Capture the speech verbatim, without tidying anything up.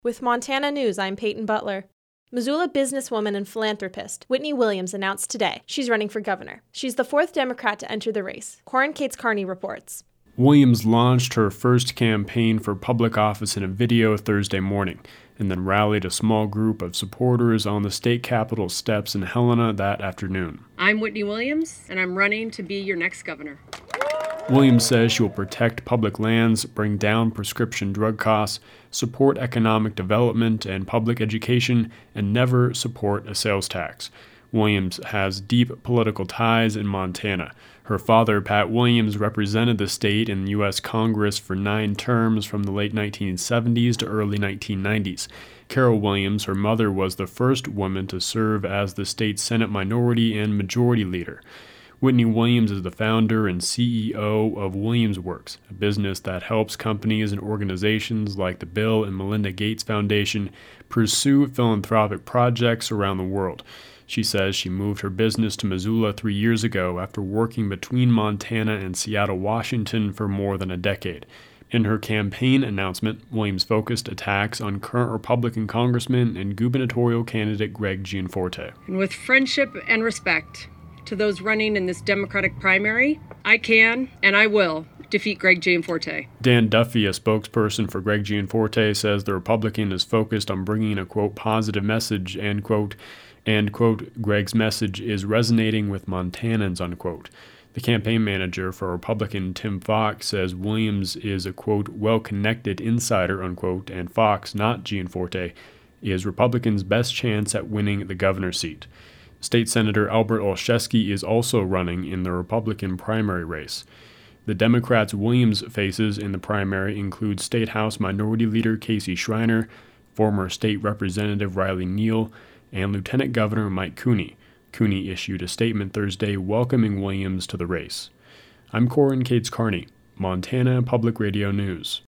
With Montana News, I'm Peyton Butler. Missoula businesswoman and philanthropist Whitney Williams announced today she's running for governor. She's the fourth Democrat to enter the race. Corin Cates Carney reports. Williams launched her first campaign for public office in a video Thursday morning, and then rallied a small group of supporters on the state capitol steps in Helena that afternoon. I'm Whitney Williams, and I'm running to be your next governor. Williams says she will protect public lands, bring down prescription drug costs, support economic development and public education, and never support a sales tax. Williams has deep political ties in Montana. Her father, Pat Williams, represented the state in the U S Congress for nine terms from the late nineteen seventies to early nineteen nineties. Carol Williams, her mother, was the first woman to serve as the state's Senate Minority and Majority Leader. Whitney Williams is the founder and C E O of Williams Works, a business that helps companies and organizations like the Bill and Melinda Gates Foundation pursue philanthropic projects around the world. She says she moved her business to Missoula three years ago after working between Montana and Seattle, Washington for more than a decade. In her campaign announcement, Williams focused attacks on current Republican Congressman and gubernatorial candidate Greg Gianforte. And with friendship and respect to those running in this Democratic primary, I can and I will defeat Greg Gianforte. Dan Duffy, a spokesperson for Greg Gianforte, says the Republican is focused on bringing a, quote, positive message, end quote, and, quote, Greg's message is resonating with Montanans, unquote. The campaign manager for Republican Tim Fox says Williams is a, quote, well-connected insider, unquote, and Fox, not Gianforte, is Republicans' best chance at winning the governor's seat. State Senator Albert Olszewski is also running in the Republican primary race. The Democrats Williams faces in the primary include State House Minority Leader Casey Schreiner, former State Representative Riley Neal, and Lieutenant Governor Mike Cooney. Cooney issued a statement Thursday welcoming Williams to the race. I'm Corin Cates Carney, Montana Public Radio News.